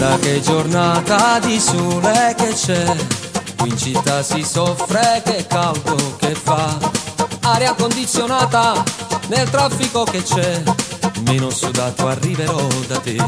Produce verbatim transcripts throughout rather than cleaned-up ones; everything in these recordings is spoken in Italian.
Guarda che giornata di sole che c'è, qui in città si soffre, che caldo che fa. Aria condizionata nel traffico che c'è, meno sudato arriverò da te.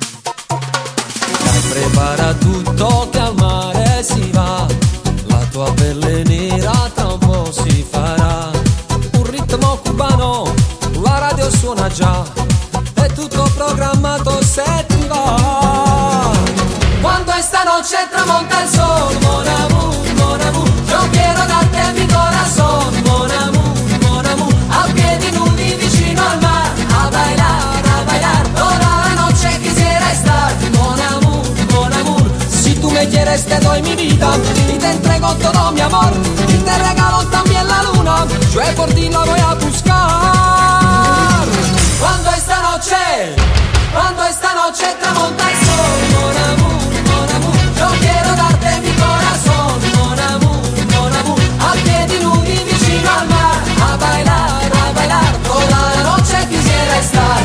Dai, prepara tutto che al mare si va, la tua pelle nera tra un po' si farà. Un ritmo cubano, la radio suona già, è tutto programmato se ti va. Quando esta noche tramonta el sol, mon amour, mon amour, yo quiero darte mi corazón, mon amour, mon amour, a piedi nudi vicino al mar, a bailar, a bailar, toda la noche quisiera estar, mon amour, mon amour, si tú me quieres te doy mi vida, y te entrego todo mi amor, y te regalo también la luna, yo por ti la voy a buscar. Cuando esta noche, cuando esta noche tramonta el sol, mon amour, mon amour, yo quiero darte mi corazón, mon amour, mon amour, a piedi nudi vicino al mar, a bailar, a bailar, toda la noche quisiera estar.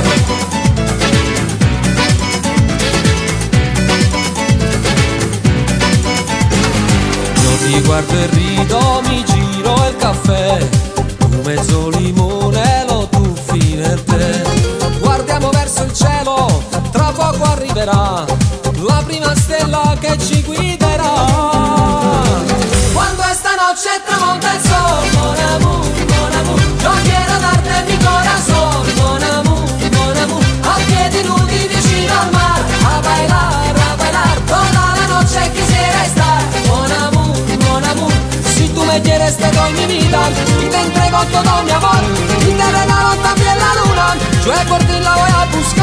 Io ti guardo e rido, mi giro il caffè, tu mezzo limone lo tuffi nel tè. Guardiamo verso il cielo, tra poco arriverà la prima stella che ci guiderà. Quando esta noche tramonta el sol, mon amour, mon amour, yo quiero darte mi corazón, mon amour, mon amour, a piedi nudi vicino al mar, a bailar, a bailar, toda la noche quisiera estar, mon amour, mon amour, si tú me quieres te doy mi vida, y te entrego todo mi amor, y te regalo también la luna, yo por ti la voy a buscar.